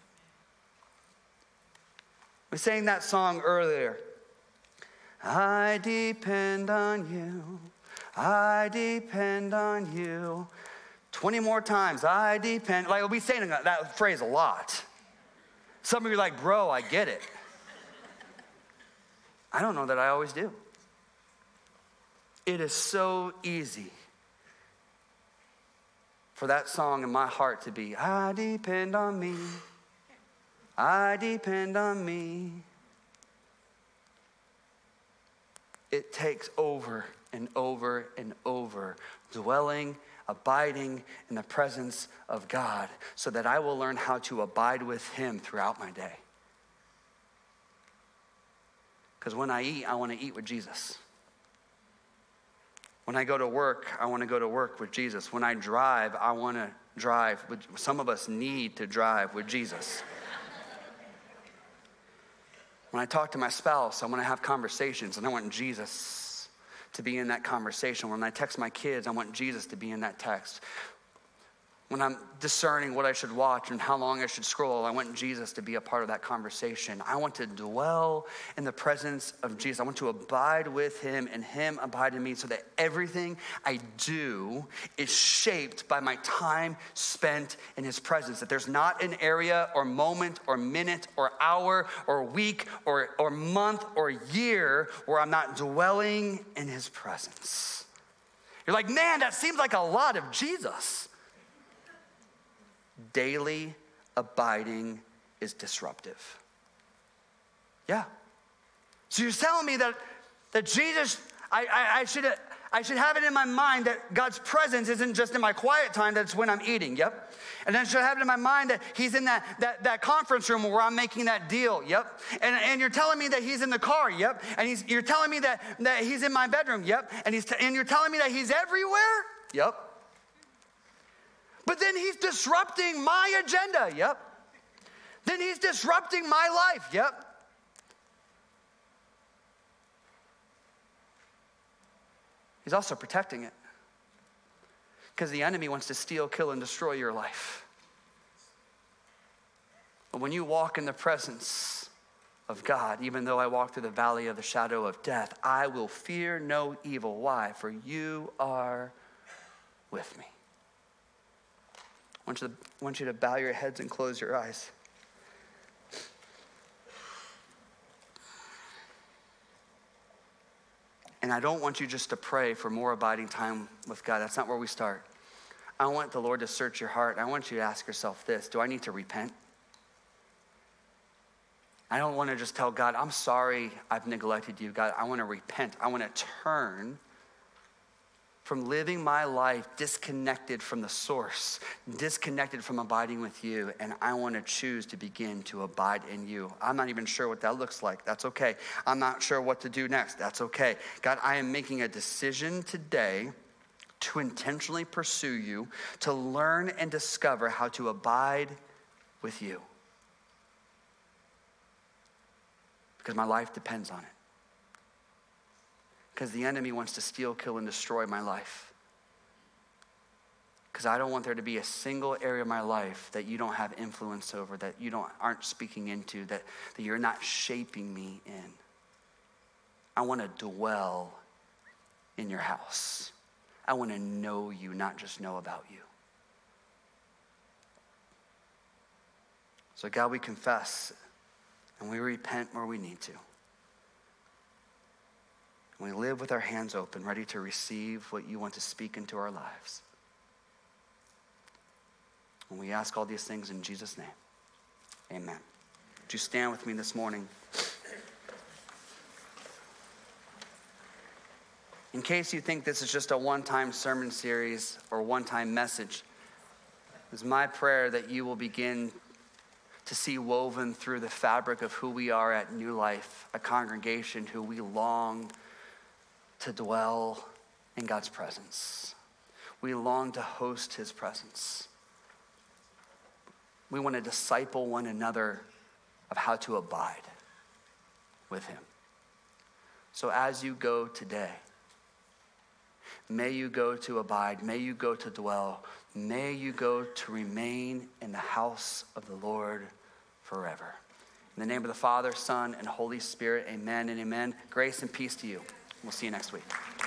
We sang that song earlier. I depend on you. I depend on you. twenty more times. I depend. Like, we'll be saying that, that phrase a lot. Some of you are like, bro, I get it. I don't know that I always do. It is so easy for that song in my heart to be, I depend on me. I depend on me. It takes over and over and over, dwelling, abiding in the presence of God, so that I will learn how to abide with him throughout my day. Because when I eat, I want to eat with Jesus. When I go to work, I want to go to work with Jesus. When I drive, I want to drive with, some of us need to drive with Jesus. When I talk to my spouse, I want to have conversations, and I want Jesus to be in that conversation. When I text my kids, I want Jesus to be in that text. When I'm discerning what I should watch and how long I should scroll, I want Jesus to be a part of that conversation. I want to dwell in the presence of Jesus. I want to abide with him and him abide in me, so that everything I do is shaped by my time spent in his presence. That there's not an area or moment or minute or hour or week or, or month or year where I'm not dwelling in his presence. You're like, man, that seems like a lot of Jesus. Daily abiding is disruptive. Yeah. So you're telling me that, that Jesus, I, I, I should I should have it in my mind that God's presence isn't just in my quiet time, that's when I'm eating, yep. And then I should have it in my mind that he's in that, that, that conference room where I'm making that deal, yep. And, and you're telling me that he's in the car, yep. And he's, you're telling me that, that he's in my bedroom, yep. And, he's t- and you're telling me that he's everywhere, yep. But then he's disrupting my agenda, yep. Then he's disrupting my life, yep. He's also protecting it. Because the enemy wants to steal, kill, and destroy your life. But when you walk in the presence of God, even though I walk through the valley of the shadow of death, I will fear no evil. Why? For you are with me. I want you to, I want you to bow your heads and close your eyes. And I don't want you just to pray for more abiding time with God. That's not where we start. I want the Lord to search your heart. I want you to ask yourself this: do I need to repent? I don't want to just tell God, I'm sorry I've neglected you. God, I want to repent. I want to turn from living my life disconnected from the source, disconnected from abiding with you, and I want to choose to begin to abide in you. I'm not even sure what that looks like. That's okay. I'm not sure what to do next. That's okay. God, I am making a decision today to intentionally pursue you, to learn and discover how to abide with you. Because my life depends on it. Because the enemy wants to steal, kill, and destroy my life. Because I don't want there to be a single area of my life that you don't have influence over, that you don't aren't speaking into, that, that you're not shaping me in. I want to dwell in your house. I want to know you, not just know about you. So God, we confess and we repent where we need to. We live with our hands open, ready to receive what you want to speak into our lives. And we ask all these things in Jesus' name. Amen. Would you stand with me this morning? In case you think this is just a one-time sermon series or one-time message, it's my prayer that you will begin to see woven through the fabric of who we are at New Life, a congregation who we long to dwell in God's presence. We long to host his presence. We want to disciple one another of how to abide with him. So as you go today, may you go to abide, may you go to dwell, may you go to remain in the house of the Lord forever. In the name of the Father, Son, and Holy Spirit, amen and amen. Grace and peace to you. We'll see you next week.